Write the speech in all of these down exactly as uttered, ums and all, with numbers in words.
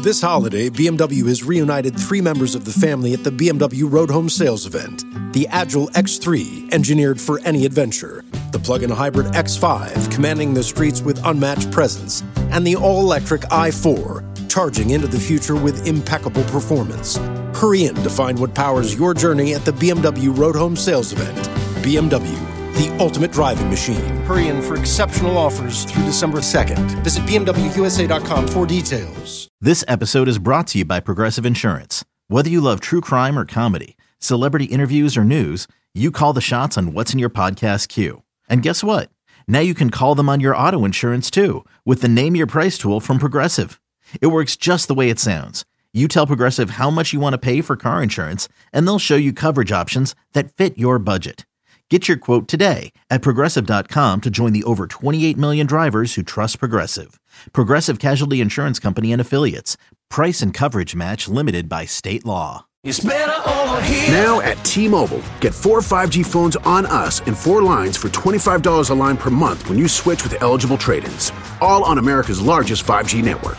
This holiday, B M W has reunited three members of the family at the B M W Road Home Sales event. The Agile X three, engineered for any adventure. The plug-in hybrid X five, commanding the streets with unmatched presence. And the all-electric i four, charging into the future with impeccable performance. Hurry in to find what powers your journey at the B M W Road Home Sales event. B M W, the ultimate driving machine. Hurry in for exceptional offers through December second. Visit B M W U S A dot com for details. This episode is brought to you by Progressive Insurance. Whether you love true crime or comedy, celebrity interviews or news, you call the shots on what's in your podcast queue. And guess what? Now you can call them on your auto insurance too with the Name Your Price tool from Progressive. It works just the way it sounds. You tell Progressive how much you want to pay for car insurance, and they'll show you coverage options that fit your budget. Get your quote today at Progressive dot com to join the over twenty-eight million drivers who trust Progressive. Progressive Casualty Insurance Company and Affiliates. Price and coverage match limited by state law. It's better over here. Now at T-Mobile, get four five G phones on us and four lines for twenty-five dollars a line per month when you switch with eligible trade-ins. All on America's largest five G network.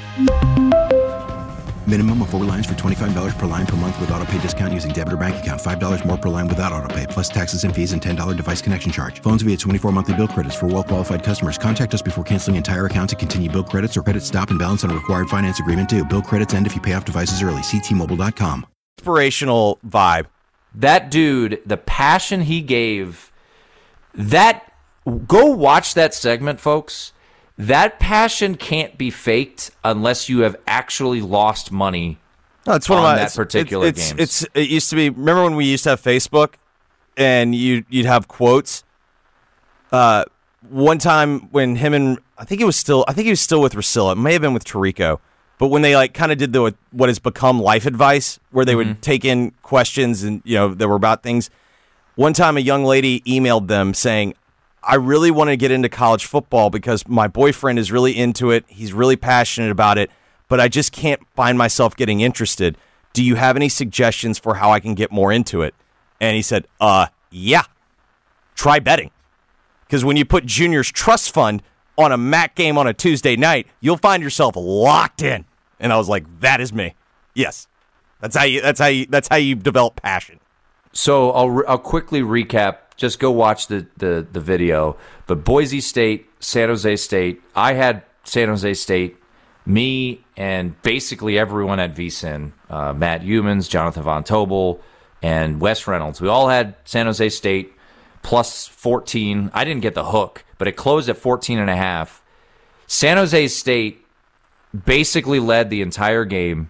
Minimum of four lines for twenty-five dollars per line per month with autopay discount using debit or bank account. five dollars more per line without autopay, plus taxes and fees and ten dollars device connection charge. Phones via twenty-four monthly bill credits for well-qualified customers. Contact us before canceling entire account to continue bill credits or credit stop and balance on a required finance agreement due. Bill credits end if you pay off devices early. See T Mobile dot com. Inspirational vibe. That dude, the passion he gave, that, go watch that segment, folks. That passion can't be faked unless you have actually lost money no, it's one on of my, that it's, particular it's, game. It's, it used to be, remember when we used to have Facebook and you, you'd have quotes? Uh, one time when him and, I think it was still, I think he was still with Russillo. It may have been with Tirico. But when they like kind of did the what has become life advice, where they mm-hmm. would take in questions and, you know, that were about things. One time a young lady emailed them saying, I really want to get into college football because my boyfriend is really into it. He's really passionate about it, but I just can't find myself getting interested. Do you have any suggestions for how I can get more into it? And he said, uh, yeah, try betting. Because when you put Junior's trust fund on a M A C game on a Tuesday night, you'll find yourself locked in. And I was like, that is me. Yes. That's how you that's how you that's how you develop passion. So I'll re- I'll quickly recap. Just go watch the, the, the video. But Boise State, San Jose State, I had San Jose State, me and basically everyone at V S I N, uh, Matt Humans, Jonathan Von Tobel, and Wes Reynolds. We all had San Jose State plus fourteen. I didn't get the hook, but it closed at fourteen and a half. San Jose State basically led the entire game.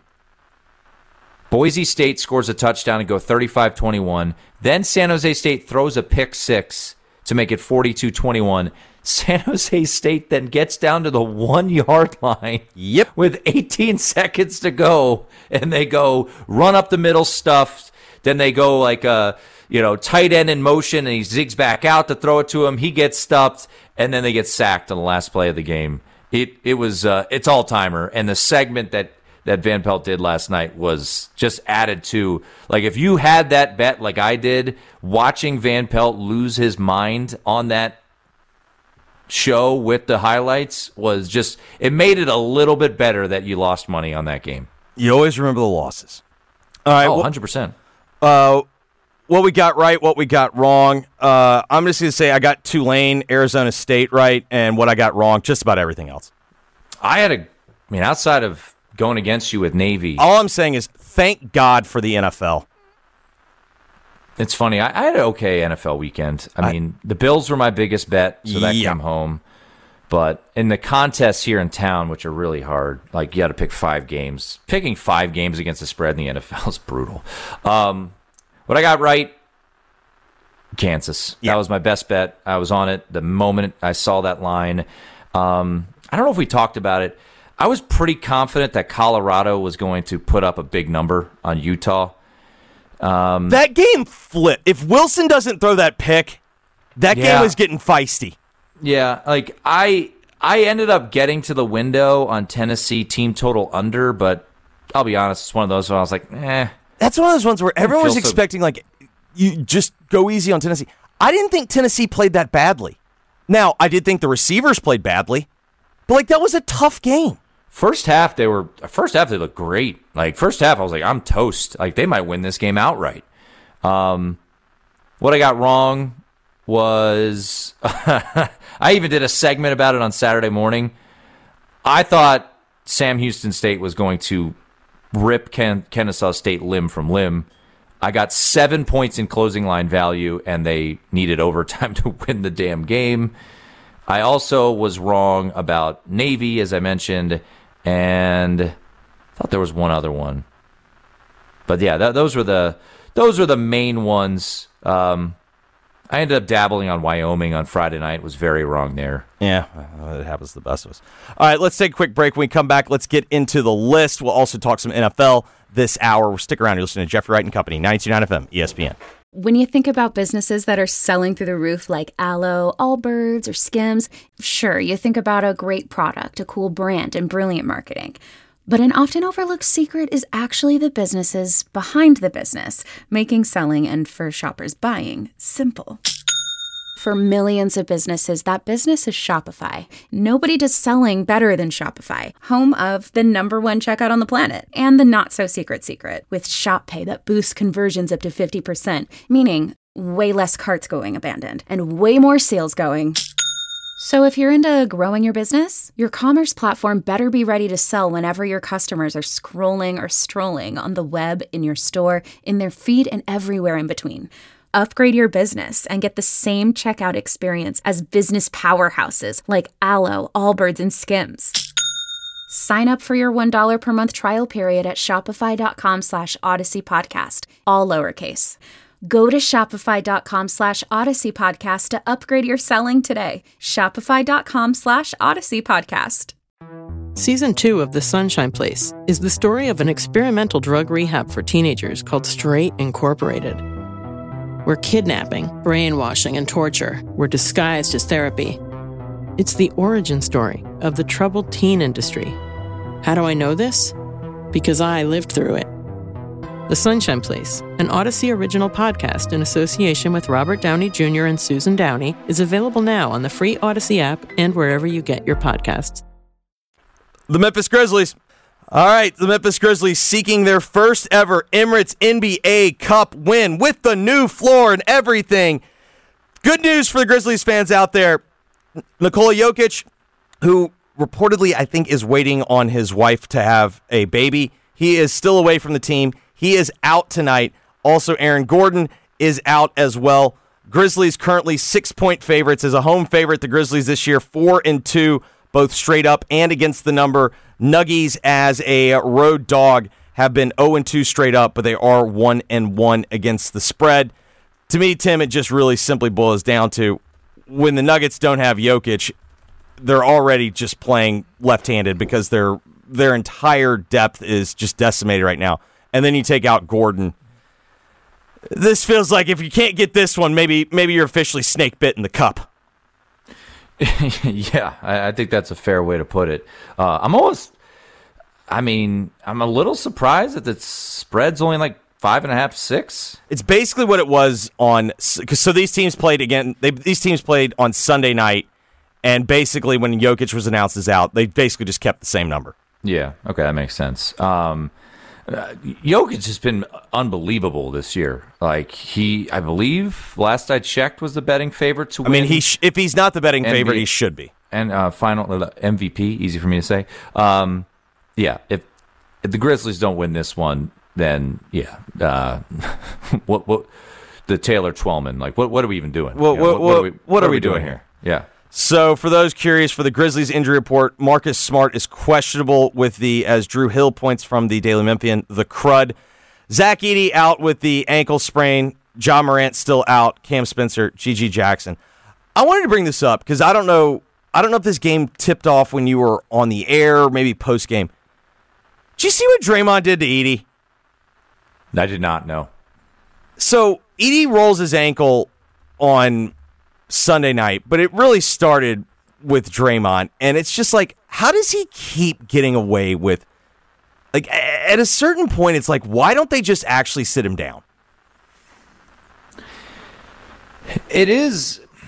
Boise State scores a touchdown and go thirty-five twenty-one. Then San Jose State throws a pick six to make it forty-two twenty-one. San Jose State then gets down to the one-yard line yep. with eighteen seconds to go, and they go run up the middle stuff. Then they go like a you know tight end in motion, and he zigs back out to throw it to him. He gets stuffed, and then they get sacked on the last play of the game. It it was uh, it's all-timer, and the segment that that Van Pelt did last night was just added to, like, if you had that bet like I did, watching Van Pelt lose his mind on that show with the highlights was just, it made it a little bit better that you lost money on that game. You always remember the losses. All right, oh, well, one hundred percent. Uh, what we got right, what we got wrong. Uh, I'm just going to say I got Tulane, Arizona State right, and what I got wrong, just about everything else. I had a, I mean, outside of going against you with Navy. All I'm saying is thank God for the N F L. It's funny. I, I had an okay N F L weekend. I, I mean, the Bills were my biggest bet, so that yeah. came home. But in the contests here in town, which are really hard, like you got to pick five games. Picking five games against the spread in the N F L is brutal. Um, what I got right, Kansas. Yeah. That was my best bet. I was on it the moment I saw that line. Um, I don't know if we talked about it. I was pretty confident that Colorado was going to put up a big number on Utah. Um, that game flipped. If Wilson doesn't throw that pick, that yeah. game is getting feisty. Yeah, like I I ended up getting to the window on Tennessee team total under, but I'll be honest, it's one of those where I was like, eh. That's one of those ones where everyone was so... expecting, like, you just go easy on Tennessee. I didn't think Tennessee played that badly. Now, I did think the receivers played badly, but, like, that was a tough game. First half, they were first half they looked great. Like first half, I was like, I'm toast. Like they might win this game outright. Um, what I got wrong was I even did a segment about it on Saturday morning. I thought Sam Houston State was going to rip Ken- Kennesaw State limb from limb. I got seven points in closing line value, and they needed overtime to win the damn game. I also was wrong about Navy, as I mentioned, and I thought there was one other one. But yeah, th- those were the those were the main ones. Um, I ended up dabbling on Wyoming on Friday night. Was very wrong there. Yeah, it happens to the best of us. All right, let's take a quick break. When we come back, let's get into the list. We'll also talk some N F L this hour. Stick around. You're listening to Jeffrey Wright and Company, ninety-two point nine F M, E S P N. When you think about businesses that are selling through the roof like Aloe, Allbirds, or Skims, sure, you think about a great product, a cool brand, and brilliant marketing. But an often overlooked secret is actually the businesses behind the business, making selling and for shoppers buying simple. For millions of businesses, that business is Shopify. Nobody does selling better than Shopify, home of the number one checkout on the planet and the not-so-secret secret with Shop Pay that boosts conversions up to fifty percent, meaning way less carts going abandoned and way more sales going. So if you're into growing your business, your commerce platform better be ready to sell whenever your customers are scrolling or strolling on the web, in your store, in their feed, and everywhere in between. Upgrade your business and get the same checkout experience as business powerhouses like Aloe, Allbirds, and Skims. Sign up for your one dollar per month trial period at shopify.com slash Odyssey Podcast, all lowercase. Go to shopify.com slash Odyssey Podcast to upgrade your selling today. Shopify.com slash Odyssey Podcast. Season two of The Sunshine Place is the story of an experimental drug rehab for teenagers called Straight Incorporated, where kidnapping, brainwashing, and torture were disguised as therapy. It's the origin story of the troubled teen industry. How do I know this? Because I lived through it. The Sunshine Place, an Odyssey original podcast in association with Robert Downey Junior and Susan Downey, is available now on the free Odyssey app and wherever you get your podcasts. The Memphis Grizzlies. All right, the Memphis Grizzlies seeking their first ever Emirates N B A Cup win with the new floor and everything. Good news for the Grizzlies fans out there. Nikola Jokic, who reportedly I think is waiting on his wife to have a baby, he is still away from the team. He is out tonight. Also, Aaron Gordon is out as well. Grizzlies currently six-point favorites. As a home favorite, the Grizzlies this year four and two, both straight up and against the number. Nuggies as a road dog have been oh and two straight up, but they are one and one against the spread. To me, Tim, it just really simply boils down to when the Nuggets don't have Jokic, they're already just playing left-handed because their their entire depth is just decimated right now. And then you take out Gordon. This feels like if you can't get this one, maybe maybe you're officially snake bit in the cup. Yeah, I, I think that's a fair way to put it. Uh, I'm almost, I mean, I'm a little surprised that the spread's only like five and a half, six. It's basically what it was on, because so these teams played again. They, these teams played on Sunday night, and basically when Jokic was announced as out, they basically just kept the same number. Yeah, okay, that makes sense. Um, uh, Jokic has been unbelievable this year. Like he, I believe, last I checked, was the betting favorite to win. I mean, he sh- if he's not the betting M V- favorite, he should be. And uh, final M V P, easy for me to say. Um, yeah, if, if the Grizzlies don't win this one, then yeah, uh, what what the Taylor Twellman, like what what are we even doing? What, You know, what, what, are we, what are we doing, doing here? Yeah. So, for those curious, for the Grizzlies injury report, Marcus Smart is questionable with the, as Drew Hill points from the Daily Memphian, the crud. Zach Edey out with the ankle sprain. John Morant still out. Cam Spencer, G G Jackson. I wanted to bring this up because I don't know. I don't know if this game tipped off when you were on the air, maybe post game. Did you see what Draymond did to Edey? I did not know. So Edey rolls his ankle on Sunday night, but it really started with Draymond, and it's just like, how does he keep getting away with, like, at a certain point, it's like, why don't they just actually sit him down? It is,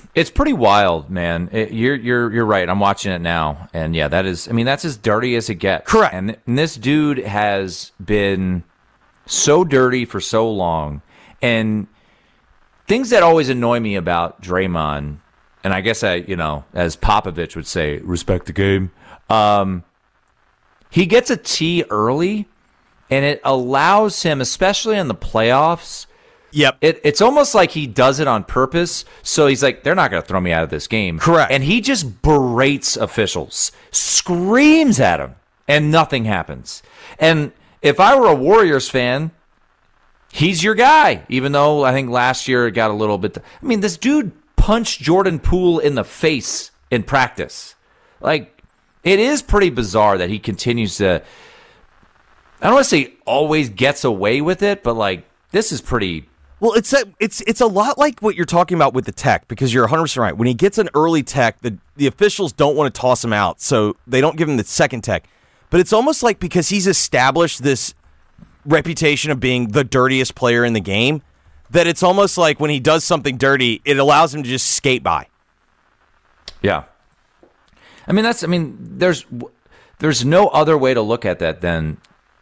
It's pretty wild, man. It, you're you're you're right. I'm watching it now, and yeah, that is. I mean, that's as dirty as it gets. Correct. And, and this dude has been so dirty for so long, and things that always annoy me about Draymond, and I guess I, you know, as Popovich would say, respect the game. Um, he gets a tee early, and it allows him, especially in the playoffs. Yep. It, it's almost like he does it on purpose. So he's like, they're not going to throw me out of this game. Correct. And he just berates officials, screams at them, and nothing happens. And if I were a Warriors fan, he's your guy, even though I think last year it got a little bit. I mean, this dude punched Jordan Poole in the face in practice. Like, it is pretty bizarre that he continues to, I don't want to say always gets away with it, but like, this is pretty. Well, it's a, it's it's a lot like what you're talking about with the tech, because you're one hundred percent right. When he gets an early tech, the, the officials don't want to toss him out, so they don't give him the second tech. But it's almost like because he's established this reputation of being the dirtiest player in the game, that it's almost like when he does something dirty, it allows him to just skate by. Yeah. I mean, that's, I mean, there's, there's no other way to look at that than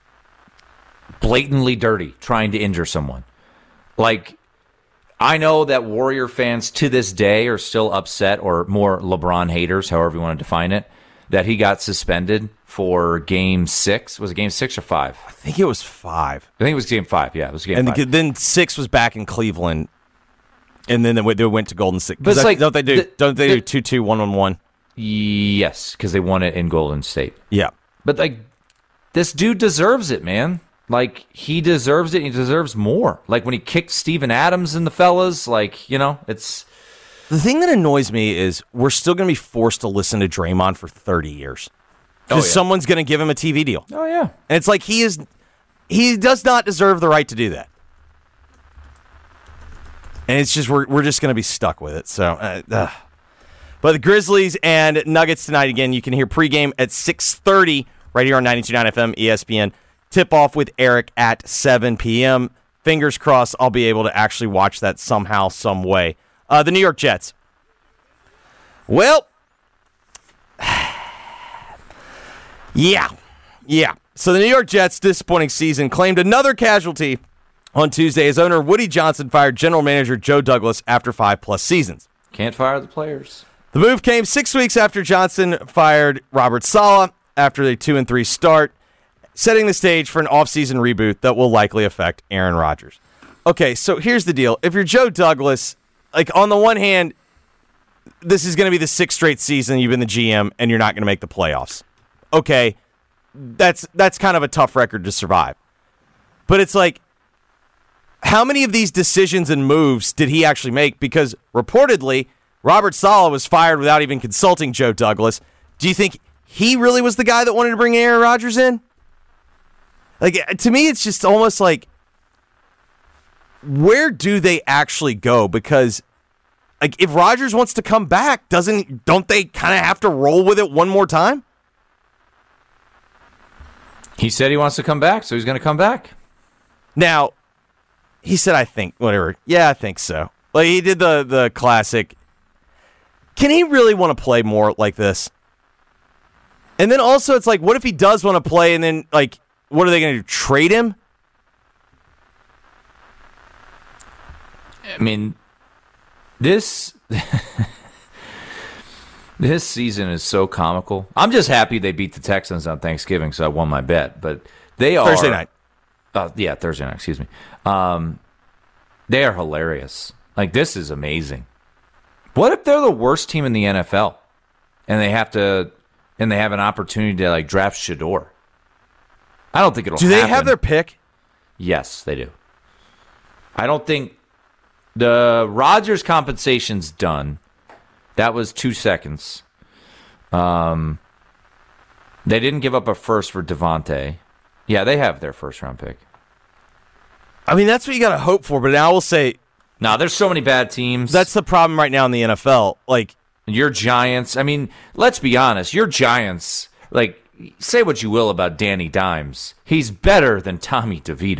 blatantly dirty, trying to injure someone. Like, I know that Warrior fans to this day are still upset, or more LeBron haters, however you want to define it, that he got suspended for game six. Was it game six or five? I think it was five. I think it was game five. Yeah, it was game and five. And then six was back in Cleveland, and then they went, they went to Golden State. But it's like, don't they do the, don't they the, do two two one one one? Yes, because they won it in Golden State. Yeah, but like, this dude deserves it, man. Like, he deserves it. He deserves more. Like, when he kicked Steven Adams and the fellas, like, you know, it's... The thing that annoys me is we're still going to be forced to listen to Draymond for thirty years. Because oh, yeah. someone's going to give him a T V deal. Oh, yeah. And it's like he is... He does not deserve the right to do that. And it's just, we're, we're just going to be stuck with it. So, uh, uh. But the Grizzlies and Nuggets tonight, again, you can hear pregame at six thirty right here on ninety-two point nine F M E S P N. Tip-off with Eric at seven p.m. Fingers crossed I'll be able to actually watch that somehow, some way. Uh, the New York Jets. Well, yeah, yeah. So the New York Jets' disappointing season claimed another casualty on Tuesday as owner Woody Johnson fired general manager Joe Douglas after five-plus seasons. Can't fire the players. The move came six weeks after Johnson fired Robert Saleh after a two and three start, setting the stage for an offseason reboot that will likely affect Aaron Rodgers. Okay, so here's the deal. If you're Joe Douglas, like, on the one hand, this is going to be the sixth straight season you've been the G M and you're not going to make the playoffs. Okay, that's that's kind of a tough record to survive. But it's like, how many of these decisions and moves did he actually make? Because reportedly, Robert Saleh was fired without even consulting Joe Douglas. Do you think he really was the guy that wanted to bring Aaron Rodgers in? Like, to me, it's just almost like, where do they actually go? Because, like, if Rodgers wants to come back, doesn't don't they kind of have to roll with it one more time? He said he wants to come back, so he's going to come back. Now, he said, I think, whatever. Yeah, I think so. Like, he did the the classic. Can he really want to play more like this? And then also, it's like, what if he does want to play, and then, like, what are they going to do? Trade him? I mean, this this season is so comical. I'm just happy they beat the Texans on Thanksgiving, so I won my bet. But they are Thursday night. Uh, yeah, Thursday night. Excuse me. Um, they are hilarious. Like, this is amazing. What if they're the worst team in the N F L, and they have to, and they have an opportunity to, like, draft Shador? I don't think it'll. Do they happen. have their pick? Yes, they do. I don't think the Rodgers compensation's done. That was two seconds. Um, they didn't give up a first for Devontae. Yeah, they have their first round pick. I mean, that's what you got to hope for. But now I will say, no, nah, there's so many bad teams. That's the problem right now in the N F L. Like, your Giants. I mean, let's be honest. Your Giants, like, say what you will about Danny Dimes, he's better than Tommy DeVito.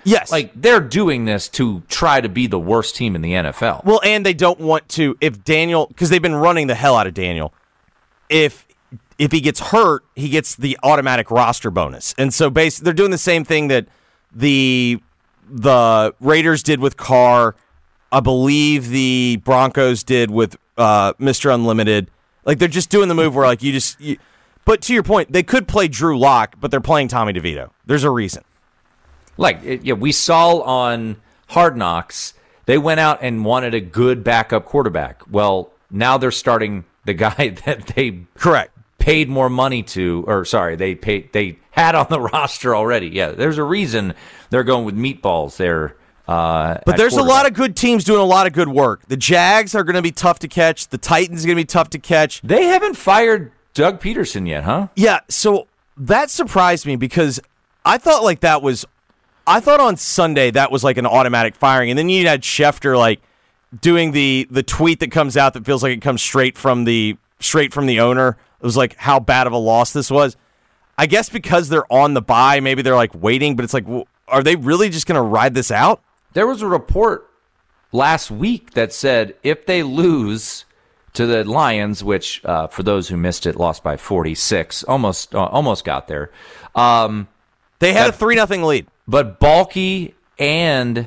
Yes. Like, they're doing this to try to be the worst team in the N F L. Well, and they don't want to, if Daniel, because they've been running the hell out of Daniel, if if he gets hurt, he gets the automatic roster bonus. And so basically, they're doing the same thing that the the Raiders did with Carr. I believe the Broncos did with uh, Mister Unlimited. Like, they're just doing the move where, like, you just... You, but to your point, they could play Drew Lock, but they're playing Tommy DeVito. There's a reason. Like, it, yeah, we saw on Hard Knocks, they went out and wanted a good backup quarterback. Well, now they're starting the guy that they correct paid more money to, or sorry, they paid they had on the roster already. Yeah, there's a reason they're going with meatballs there. Uh, but there's a lot of good teams doing a lot of good work. The Jags are going to be tough to catch. The Titans are going to be tough to catch. They haven't fired Doug Peterson yet, huh? Yeah, so that surprised me because I thought like that was, I thought on Sunday that was like an automatic firing, and then you had Schefter like doing the the tweet that comes out that feels like it comes straight from the straight from the owner. It was like how bad of a loss this was. I guess because they're on the bye, maybe they're like waiting, but it's like, well, are they really just going to ride this out? There was a report last week that said if they lose to the Lions, which uh, for those who missed it, lost by forty-six, almost uh, almost got there. Um, they had that, a three nothing lead, but Balky and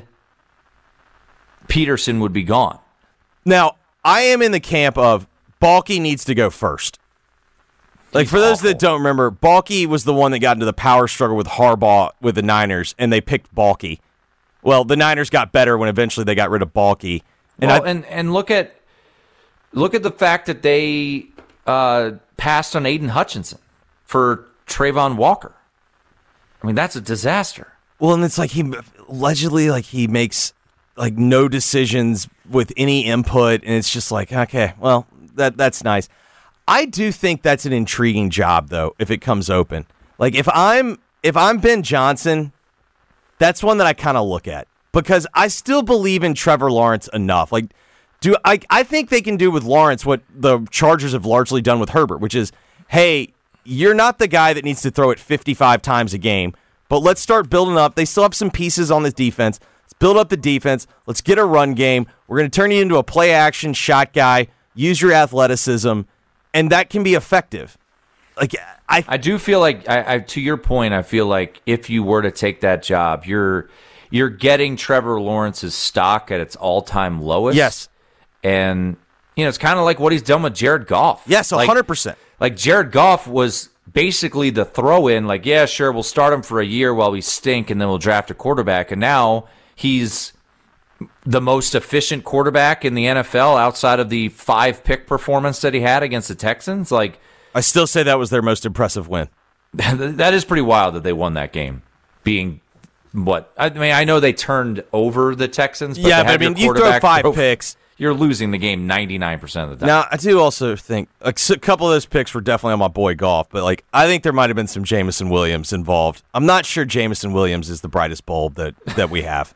Peterson would be gone. Now, I am in the camp of Balky needs to go first. Like, He's for those awful. that don't remember, Balky was the one that got into the power struggle with Harbaugh with the Niners, and they picked Balky. Well, the Niners got better when eventually they got rid of Balky. And well, I, and and look at look at the fact that they uh, passed on Aiden Hutchinson for Trayvon Walker. I mean, that's a disaster. well, and it's like he allegedly like he makes like no decisions with any input, and it's just like, okay, well, that that's nice. I do think that's an intriguing job, though, if it comes open. Like, if I'm if I'm Ben Johnson, that's one that I kind of look at because I still believe in Trevor Lawrence enough. Like, do I? I think they can do with Lawrence what the Chargers have largely done with Herbert, which is, hey, you're not the guy that needs to throw it fifty-five times a game, but let's start building up. They still have some pieces on this defense. Let's build up the defense. Let's get a run game. We're going to turn you into a play action shot guy. Use your athleticism, and that can be effective. Like, I, I do feel like, I, I, to your point, I feel like if you were to take that job, you're you're getting Trevor Lawrence's stock at its all-time lowest. Yes. And, you know, it's kind of like what he's done with Jared Goff. Yes, one hundred percent. Like, like Jared Goff was basically the throw-in, like, yeah, sure, we'll start him for a year while we stink, and then we'll draft a quarterback. And now he's the most efficient quarterback in the N F L outside of the five-pick performance that he had against the Texans. Like, I still say that was their most impressive win. that is pretty wild that they won that game, being what I mean. I know they turned over the Texans, but yeah, to but I have mean, your you throw quarterback five throw- picks. You're losing the game ninety-nine percent of the time. Now, I do also think a couple of those picks were definitely on my boy Goff, but like I think there might have been some Jameson Williams involved. I'm not sure Jameson Williams is the brightest bulb that, that we have.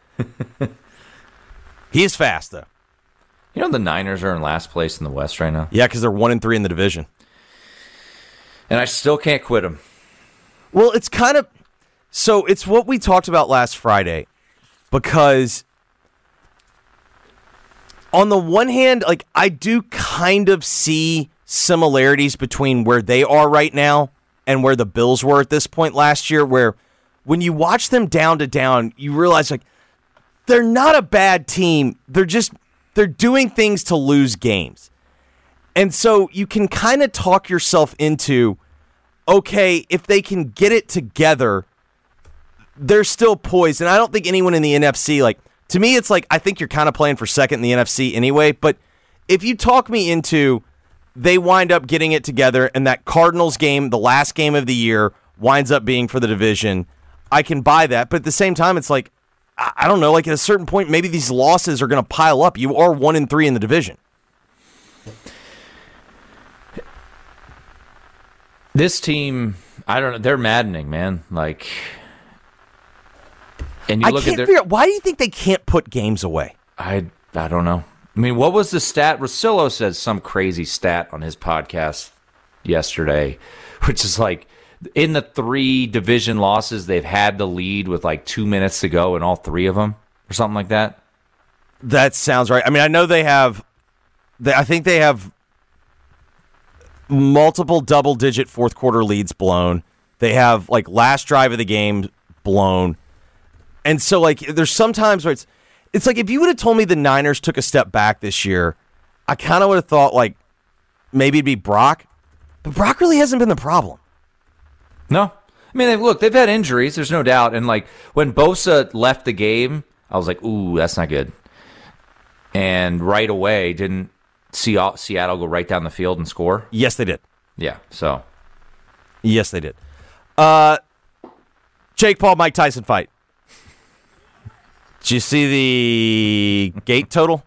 He is fast, though. You know the Niners are in last place in the West right now? Yeah, because they're one and three in the division. And I still can't quit them. Well, it's kind of so it's what we talked about last Friday, because on the one hand, like I do kind of see similarities between where they are right now and where the Bills were at this point last year, where when you watch them down to down, you realize like they're not a bad team. They're just they're doing things to lose games. And so you can kind of talk yourself into, okay, if they can get it together, they're still poised. And I don't think anyone in the N F C, like, to me, it's like, I think you're kind of playing for second in the N F C anyway. But if you talk me into they wind up getting it together and that Cardinals game, the last game of the year, winds up being for the division, I can buy that. But at the same time, it's like, I don't know, like at a certain point, maybe these losses are going to pile up. You are one and three in the division. This team, I don't know, they're maddening, man. Like, and you I look can't at their, figure out, why do you think they can't put games away? I I don't know. I mean, what was the stat? Rosillo says some crazy stat on his podcast yesterday, which is like in the three division losses, they've had the lead with like two minutes to go in all three of them or something like that. That sounds right. I mean, I know they have, they, I think they have multiple double-digit fourth-quarter leads blown. They have, like, last drive of the game blown. And so, like, there's sometimes where it's, it's like if you would have told me the Niners took a step back this year, I kind of would have thought, like, maybe it'd be Brock. But Brock really hasn't been the problem. No. I mean, they've, look, they've had injuries, there's no doubt. And, like, when Bosa left the game, I was like, ooh, that's not good. And right away, didn't see Seattle go right down the field and score? Yes, they did. Yeah, so. Yes, they did. Uh, Jake Paul, Mike Tyson fight. Did you see the gate total?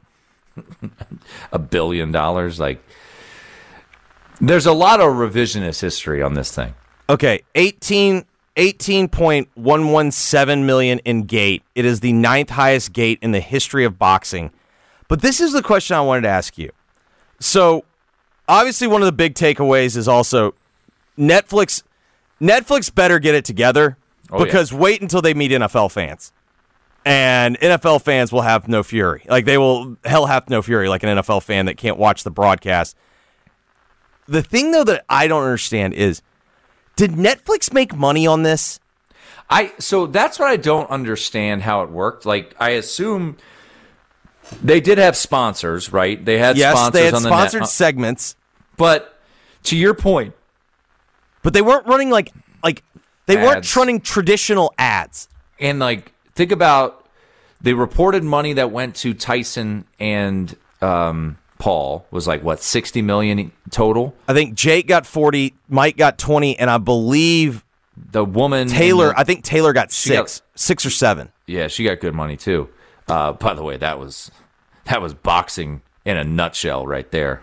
A billion dollars. Like, there's a lot of revisionist history on this thing. Okay, eighteen point one one seven million in gate. It is the ninth highest gate in the history of boxing. But this is the question I wanted to ask you. So, obviously, one of the big takeaways is also Netflix. Netflix better get it together oh, because yeah. wait until they meet N F L fans, and N F L fans will have no fury. Like they will, hell have no fury. Like an N F L fan that can't watch the broadcast. The thing though that I don't understand is, did Netflix make money on this? I so that's what I don't understand how it worked. Like I assume. They did have sponsors, right? They had yes, sponsors they had on the sponsored net. segments. But to your point, but they weren't running like like they ads. weren't running traditional ads. And like think about the reported money that went to Tyson and um, Paul was like what sixty million total. I think Jake got forty, Mike got twenty, and I believe the woman Taylor. the, I think Taylor got six, got, six or seven. Yeah, she got good money too. Uh, by the way, that was that was boxing in a nutshell right there.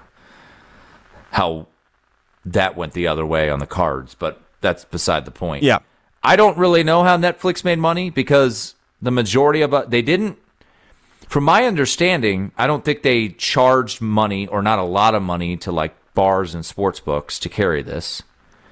How that went the other way on the cards, but that's beside the point. Yeah. I don't really know how Netflix made money because the majority of it, they didn't, from my understanding, I don't think they charged money or not a lot of money to like bars and sports books to carry this.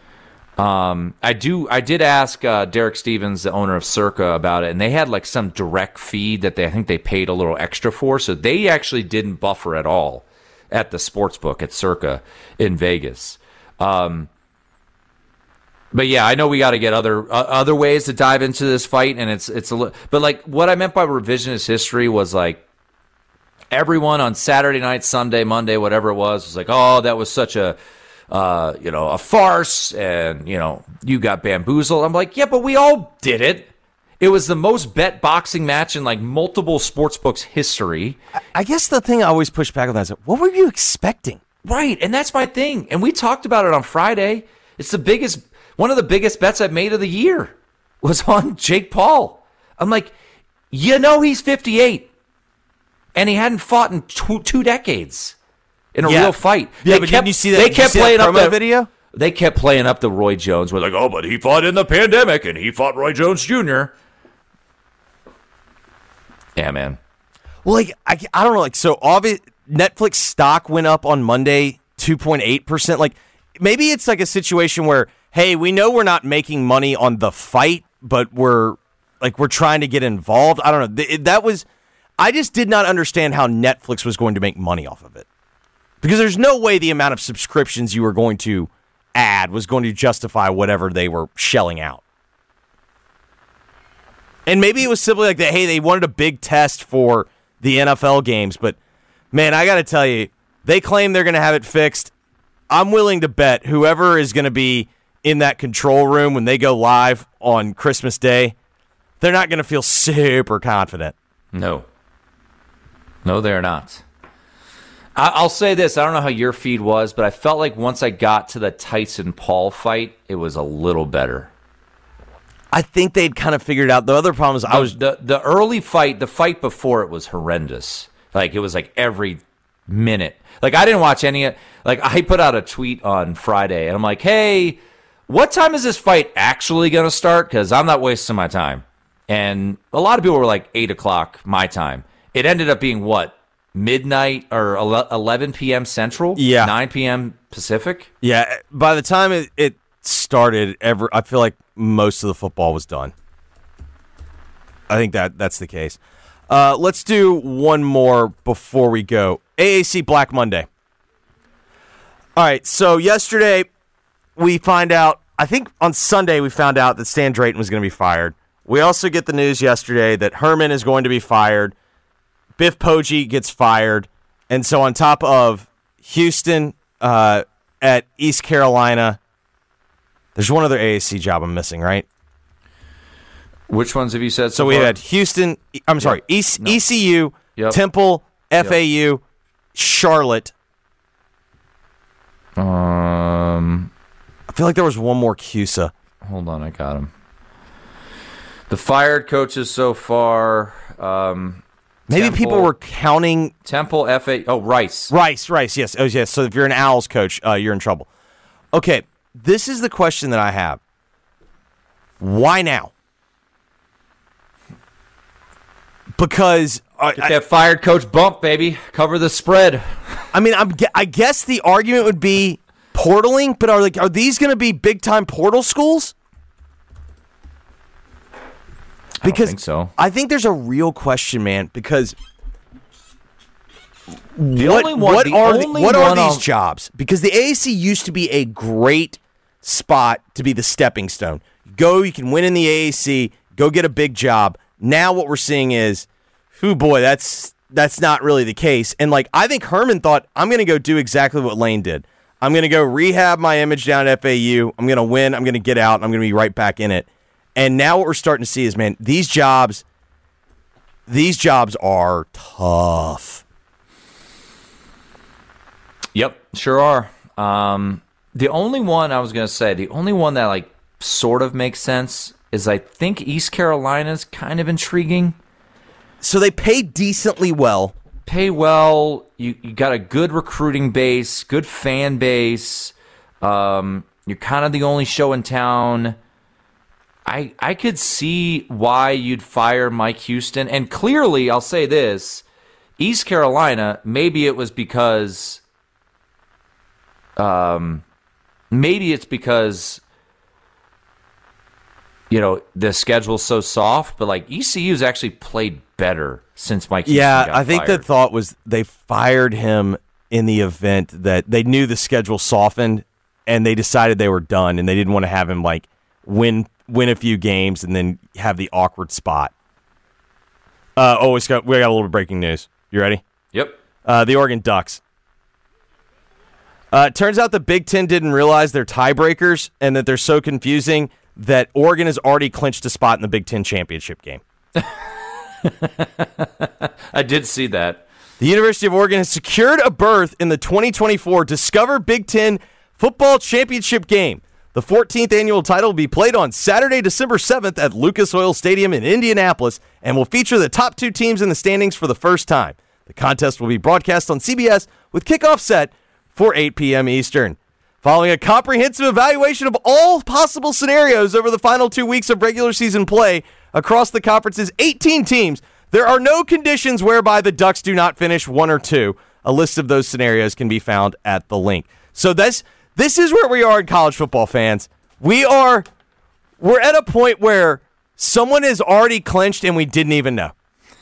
Um, I do. I did ask uh, Derek Stevens, the owner of Circa, about it, and they had like some direct feed that they I think they paid a little extra for, so they actually didn't buffer at all at the sports book at Circa in Vegas. Um, but yeah, I know we got to get other uh, other ways to dive into this fight, and it's it's a li- but like what I meant by revisionist history was like everyone on Saturday night, Sunday, Monday, whatever it was, was like, oh, that was such a Uh, you know, a farce, and, you know, you got bamboozled. I'm like, yeah, but we all did it. It was the most bet boxing match in, like, multiple sportsbooks history. I guess the thing I always push back on that is, what were you expecting? Right, and that's my thing. And we talked about it on Friday. It's the biggest, one of the biggest bets I've made of the year was on Jake Paul. I'm like, you know he's fifty-eight, and he hadn't fought in two, two decades. In a yeah. real fight. Yeah, they but kept, didn't you see that? They kept see playing that up promo the video. They kept playing up the Roy Jones. We're like, oh, but he fought in the pandemic, and he fought Roy Jones Junior Yeah, man. Well, like I, I don't know. Like so, obvious. Netflix stock went up on Monday two point eight percent. Like maybe it's like a situation where, hey, we know we're not making money on the fight, but we're like we're trying to get involved. I don't know. That was. I just did not understand how Netflix was going to make money off of it. Because there's no way the amount of subscriptions you were going to add was going to justify whatever they were shelling out. And maybe it was simply like that, hey, they wanted a big test for the N F L games. But, man, I got to tell you, they claim they're going to have it fixed. I'm willing to bet whoever is going to be in that control room when they go live on Christmas Day, they're not going to feel super confident. No. No, they're not. I'll say this. I don't know how your feed was, but I felt like once I got to the Tyson-Paul fight, it was a little better. I think they'd kind of figured out. The other problem is I was... The, the early fight, the fight before it was horrendous. Like, it was like every minute. Like, I didn't watch any... Like, I put out a tweet on Friday, and I'm like, hey, what time is this fight actually going to start? Because I'm not wasting my time. And a lot of people were like, eight o'clock my time. It ended up being, what? Midnight or eleven p.m. Central? Yeah. nine p.m. Pacific? Yeah. By the time it, it started, ever, I feel like most of the football was done. I think that that's the case. Uh, let's do one more before we go. A A C Black Monday. All right, so yesterday we find out, I think on Sunday we found out that Stan Drayton was going to be fired. We also get the news yesterday that Herman is going to be fired. Biff Poggi gets fired. And so on top of Houston uh, at East Carolina, there's one other A A C job I'm missing, right? Which ones have you said? So, so we far? had Houston, I'm sorry, Yep. East, No. E C U, Yep. Temple, F A U, Yep. Charlotte. Um, I feel like there was one more C U S A. hold on, I got him. The fired coaches so far. Um, Maybe Temple, people were counting Temple, F A. Oh, Rice. Rice, Rice, yes. Oh, yes. So if you're an Owls coach, uh, you're in trouble. Okay, this is the question that I have. Why now? Because uh, Get that fired coach bump, baby. Cover the spread. I mean, I'm, I guess the argument would be portaling, but are like are these going to be big time portal schools? Because I don't think so. I think there's a real question, man. Because The what, only one, what the are the, only what are one these I'll- jobs? Because the A A C used to be a great spot to be the stepping stone. Go, you can win in the A A C. Go get a big job. Now what we're seeing is, oh boy, that's that's not really the case. And like I think Herman thought, I'm going to go do exactly what Lane did. I'm going to go rehab my image down at F A U. I'm going to win. I'm going to get out. And I'm going to be right back in it. And now what we're starting to see is, man, these jobs, these jobs are tough. Yep, sure are. Um, the only one I was going to say, the only one that like sort of makes sense is I think East Carolina's kind of intriguing. So they pay decently well. Pay well. You you got a good recruiting base, good fan base. Um, you're kind of the only show in town. I I could see why you'd fire Mike Houston. And clearly, I'll say this, East Carolina, maybe it was because um maybe it's because you know, the schedule's so soft, but like E C U's actually played better since Mike Houston Yeah, got I think fired. the thought was they fired him in the event that they knew the schedule softened and they decided they were done and they didn't want to have him like win win a few games and then have the awkward spot. Uh, oh, we got, we got a little bit of breaking news. You ready? Yep. Uh, the Oregon Ducks. Uh, it turns out the Big Ten didn't realize they're tiebreakers and that they're so confusing that Oregon has already clinched a spot in the Big Ten championship game. I did see that. The University of Oregon has secured a berth in the twenty twenty-four Discover Big Ten Football Championship game. The fourteenth annual title will be played on Saturday, December seventh at Lucas Oil Stadium in Indianapolis and will feature the top two teams in the standings for the first time. The contest will be broadcast on C B S with kickoff set for eight p.m. Eastern. Following a comprehensive evaluation of all possible scenarios over the final two weeks of regular season play across the conference's eighteen teams, there are no conditions whereby the Ducks do not finish one or two. A list of those scenarios can be found at the link. So this this is where we are in college football, fans. We are we're at a point where someone has already clinched and we didn't even know.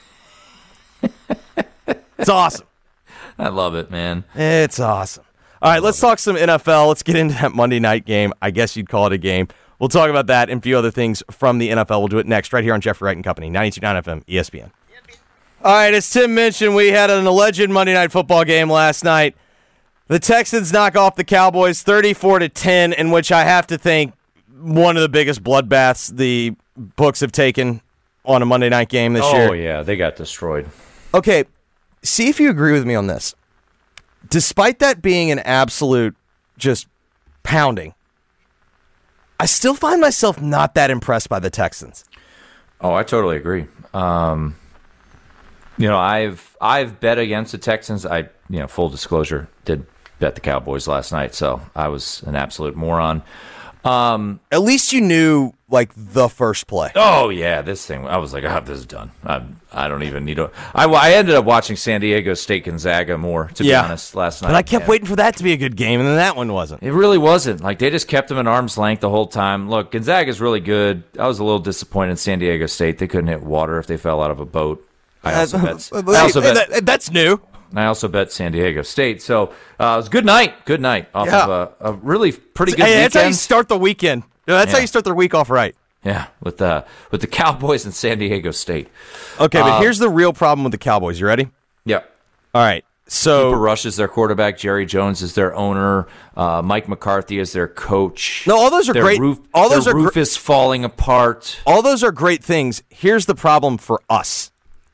It's awesome. I love it, man. It's awesome. All right, let's talk some N F L. Let's get into that Monday night game. I guess you'd call it a game. We'll talk about that and a few other things from the N F L. We'll do it next right here on Jeffrey Wright and Company, ninety-two point nine F M, E S P N. All right, as Tim mentioned, we had an alleged Monday night football game last night. The Texans knock off the Cowboys thirty-four to ten, in which I have to think one of the biggest bloodbaths the books have taken on a Monday night game this oh, year. Oh, yeah, they got destroyed. Okay, see if you agree with me on this. Despite that being an absolute just pounding, I still find myself not that impressed by the Texans. Oh, I totally agree. Um, you know, I've I've bet against the Texans. I, you know, full disclosure, did bet the Cowboys last night, so I was an absolute moron. Um, At least you knew like the first play. Oh yeah, this thing. I was like, oh, this is done. I, I don't even need to. I, I ended up watching San Diego State Gonzaga more, to Yeah. be honest, last night. But I kept Yeah. waiting for that to be a good game, and then that one wasn't. It really wasn't. Like, they just kept them at arm's length the whole time. Look, Gonzaga's really good. I was a little disappointed in San Diego State. They couldn't hit water if they fell out of a boat. I also bet. Uh, I also hey, bet. that- that's new. I also bet San Diego State. So uh, it was a good night. Good night off Yeah. of a, a really pretty good Hey, weekend. that's how you start the weekend. No, that's how Yeah. you start the week off right. Yeah, with the with the Cowboys and San Diego State. Okay, but Uh, here's the real problem with the Cowboys. You ready? Yep. All right. So Cooper Rush is their quarterback. Jerry Jones is their owner. Uh, Mike McCarthy is their coach. No, all those are Their great. Roof, all those their are gr- roof is falling apart. all those are great things. Here's the problem for us.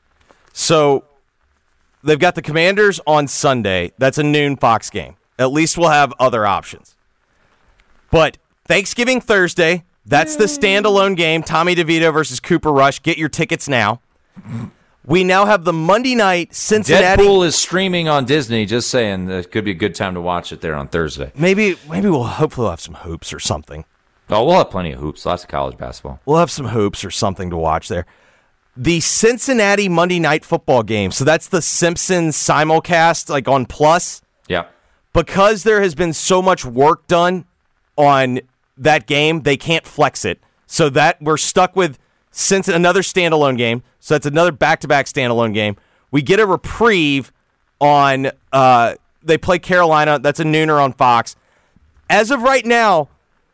So they've got the Commanders on Sunday. That's a noon Fox game. At least we'll have other options. But Thanksgiving Thursday, that's the standalone game. Tommy DeVito versus Cooper Rush. Get your tickets now. We now have the Monday night Cincinnati. Deadpool is streaming on Disney. Just saying, it could be a good time to watch it there on Thursday. Maybe maybe we'll hopefully we'll have some hoops or something. Oh, we'll have plenty of hoops. Lots of college basketball. We'll have some hoops or something to watch there. The Cincinnati Monday night football game. So that's the Simpsons simulcast, like on Plus. Yeah. Because there has been so much work done on that game, they can't flex it. So that we're stuck with since another standalone game. So that's another back-to-back standalone game. We get a reprieve on. Uh, they play Carolina. That's a nooner on Fox. As of right now,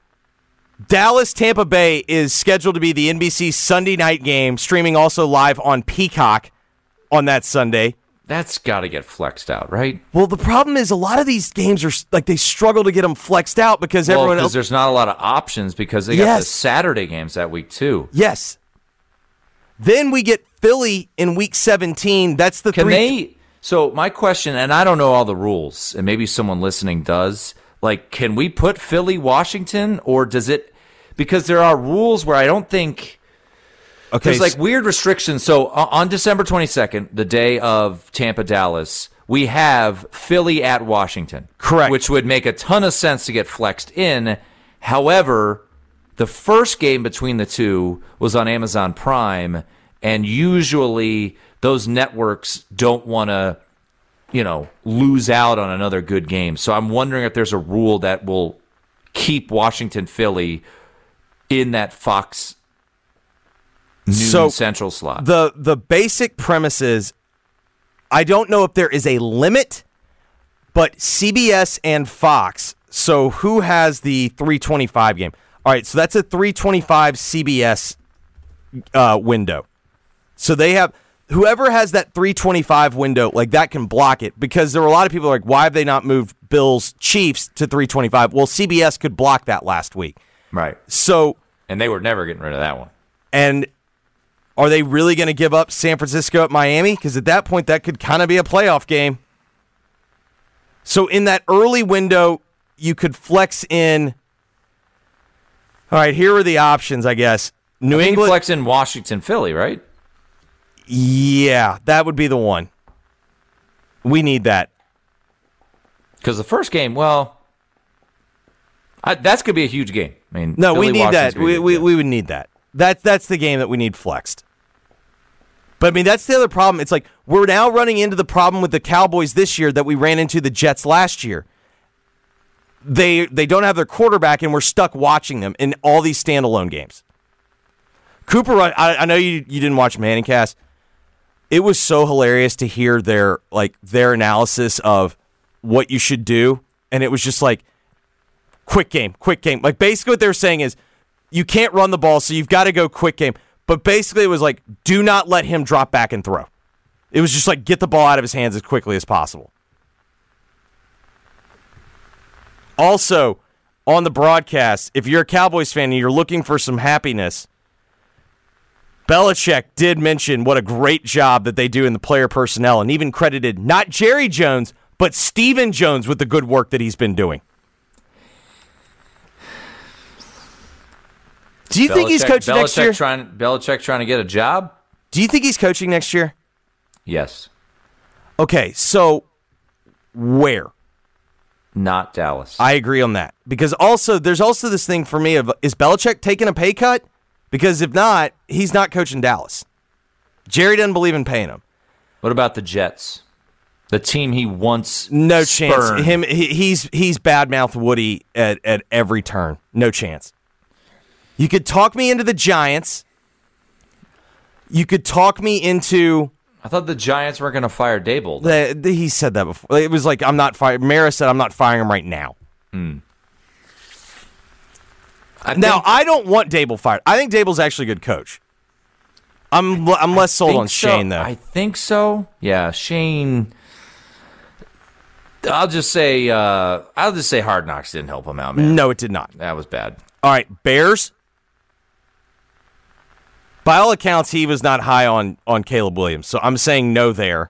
Dallas Tampa Bay is scheduled to be the N B C Sunday night game, streaming also live on Peacock on that Sunday. That's got to get flexed out, right? Well, the problem is a lot of these games are like they struggle to get them flexed out because Well, everyone because else. there's not a lot of options because they got the Yes. Saturday games that week too. Yes. Then we get Philly in week seventeen. That's the Can three. they? So my question, and I don't know all the rules, and maybe someone listening does. Like, can we put Philly, Washington, or does it? Because there are rules where I don't think. Okay. There's like weird restrictions. So uh, on December twenty-second, the day of Tampa Dallas, we have Philly at Washington. Correct. Which would make a ton of sense to get flexed in. However, the first game between the two was on Amazon Prime, and usually those networks don't want to, you know, lose out on another good game. So I'm wondering if there's a rule that will keep Washington Philly in that Fox noon So, central slot. the the basic premise is, I don't know if there is a limit, but C B S and Fox. So who has the three twenty-five game? All right, so that's a three twenty-five C B S uh, window. So they have whoever has that three twenty-five window, like that can block it because there were a lot of people like, why have they not moved Bills Chiefs to three twenty-five? Well, C B S could block that last week. Right. So And they were never getting rid of that one. and are they really going to give up San Francisco at Miami? Because at that point, that could kind of be a playoff game. So in that early window, you could flex in. All right, here are the options, I guess. New I think England. flex in Washington Philly, right? Yeah, that would be the one. We need that. Because the first game, well, I, that's going to be a huge game. I mean, No, Philly, we need Washington's that. gonna be We, a we, good we would need that. That that's the game that we need flexed. But I mean, that's the other problem. It's like we're now running into the problem with the Cowboys this year that we ran into the Jets last year. They they don't have their quarterback, and we're stuck watching them in all these standalone games. Cooper, I, I know you you didn't watch Manningcast. It was so hilarious to hear their like their analysis of what you should do, and it was just like quick game, quick game. Like basically what they were saying is you can't run the ball, so you've got to go quick game. But basically it was like, do not let him drop back and throw. It was just like get the ball out of his hands as quickly as possible. Also, on the broadcast, if you're a Cowboys fan and you're looking for some happiness, Belichick did mention what a great job that they do in the player personnel and even credited not Jerry Jones, but Stephen Jones with the good work that he's been doing. Do you think he's Belichick- coaching next Belichick year? Trying, Belichick trying to get a job? Do you think he's coaching next year? Yes. Okay, so where? not Dallas. I agree on that. Because also, there's also this thing for me of, is Belichick taking a pay cut? Because if not, he's not coaching Dallas. Jerry doesn't believe in paying him. What about the Jets? The team he once No spurned. chance. Him, he, he's he's badmouth Woody at, at every turn. No chance. You could talk me into the Giants. You could talk me into... I thought the Giants weren't going to fire Dable. The, the, he said that before. It was like, I'm not firing. Mara said, I'm not firing him right now. Hmm. I now, think, I don't want Dable fired. I think Dable's actually a good coach. I'm I'm less sold on so. Shane, though. I think so. Yeah, Shane... I'll just say, uh, I'll just say Hard Knocks didn't help him out, man. No, it did not. That was bad. All right, Bears. By all accounts, he was not high on, on Caleb Williams, so I'm saying no there.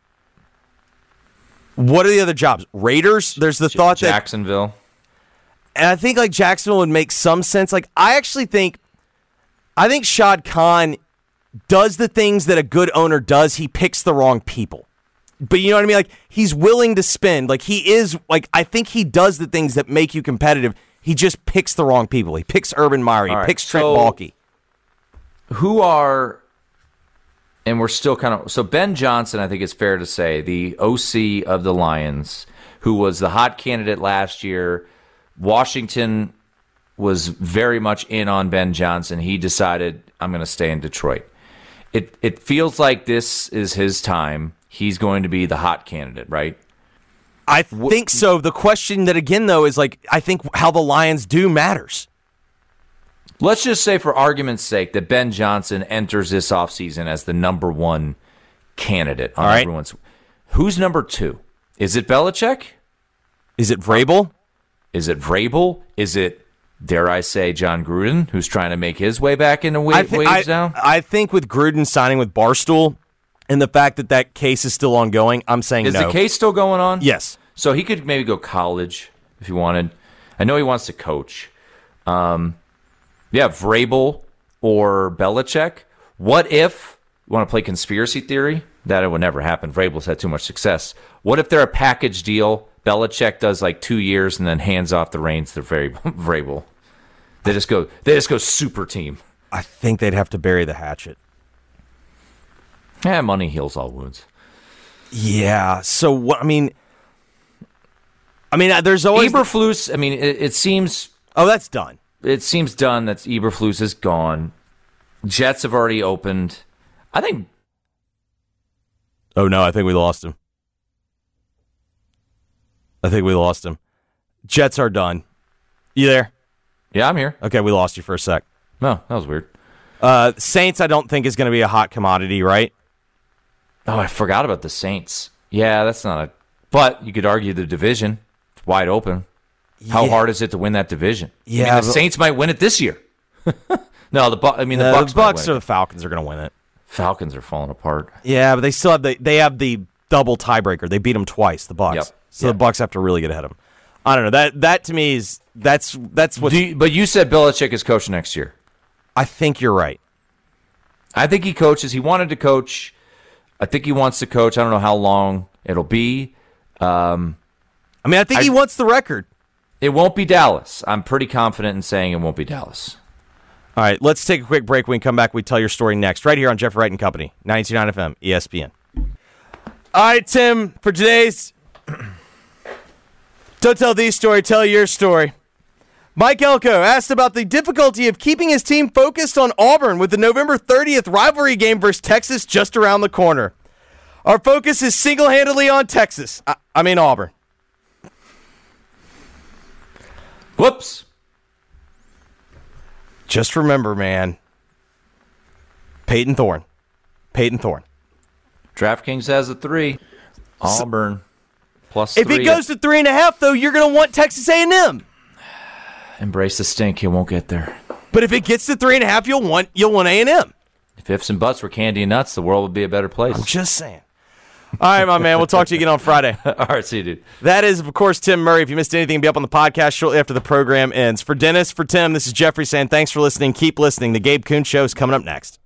What are the other jobs? Raiders? There's the J- thought that... Jacksonville. And I think like Jacksonville would make some sense. Like I actually think, I think Shad Khan does the things that a good owner does. He picks the wrong people. But you know what I mean? Like, he's willing to spend. Like, he is, like, I think he does the things that make you competitive. He just picks the wrong people. He picks Urban Meyer. He All right, picks Trent so Baalke. Who are, and we're still kind of, so Ben Johnson, I think it's fair to say, the O C of the Lions, who was the hot candidate last year. Washington was very much in on Ben Johnson. He decided, I'm going to stay in Detroit. It It feels like this is his time. He's going to be the hot candidate, right? I think so. The question that, again, though, is like, I think how the Lions do matters. Let's just say, for argument's sake, that Ben Johnson enters this offseason as the number one candidate on All right. everyone's. Who's number two? Is it Belichick? Is it Vrabel? Is it Vrabel? Is it, dare I say, John Gruden, who's trying to make his way back into wa- I thi- waves I, now? I think with Gruden signing with Barstool and the fact that that case is still ongoing, I'm saying Is no. the case still going on? Yes. So he could maybe go college if he wanted. I know he wants to coach. Um, yeah, Vrabel or Belichick. What if, you want to play conspiracy theory? That it would never happen. Vrabel's had too much success. What if they're a package deal? Belichick does like two years and then hands off the reins to Vrabel. They just go, they just go super team. I think they'd have to bury the hatchet. Yeah, money heals all wounds. Yeah. So what? I mean, I mean, uh, there's always Eberflus. I mean, it, it seems. Oh, that's done. It seems done. That Eberflus is gone. Jets have already opened. I think. Oh no, I think we lost him. I think we lost him. Jets are done. You there? Yeah, I'm here. Okay, we lost you for a sec. No, that was weird. Uh, Saints, I don't think is going to be a hot commodity, right? Oh, I forgot about the Saints. Yeah, that's not a. But you could argue the division. It's wide open. How Yeah. hard is it to win that division? Yeah, I mean, the but- Saints might win it this year. no, the Bu- I mean the Uh, Bucks. the Bucks might or win the Falcons are going to win it. it. Falcons are falling apart. Yeah, but they still have the they have the double tiebreaker. They beat them twice, the Bucks. Yep. So Yep. the Bucks have to really get ahead of them. I don't know. That that to me is that's that's what Do you, but you said Belichick is coaching next year. I think you're right. I think he coaches. He wanted to coach. I think he wants to coach. I don't know how long it'll be. Um, I mean, I think I- he wants the record. it won't be Dallas. I'm pretty confident in saying it won't be Dallas. All right, let's take a quick break. When we come back, we tell your story next, right here on Jeffrey Wright and Company, ninety-two point nine F M, E S P N. All right, Tim, for today's Don't Tell These Story, Tell Your Story. Mike Elko asked about the difficulty of keeping his team focused on Auburn with the November thirtieth rivalry game versus Texas just around the corner. Our focus is single-handedly on Texas. I, I mean Auburn. Whoops. Just remember, man, Peyton Thorne. Peyton Thorne. DraftKings has a three. Auburn plus If three. it goes to three and a half, though, you're going to want Texas A and M. Embrace the stink. He won't get there. But if it gets to three and a half, you'll want you'll want A and M. If ifs and buts were candy and nuts, the world would be a better place. I'm just saying. All right, my man. We'll talk to you again on Friday. All right, see you, dude. That is, of course, Tim Murray. If you missed anything, be up on the podcast shortly after the program ends. For Dennis, for Tim, this is Jeffrey saying thanks for listening. Keep listening. The Gabe Kuhn Show is coming up next.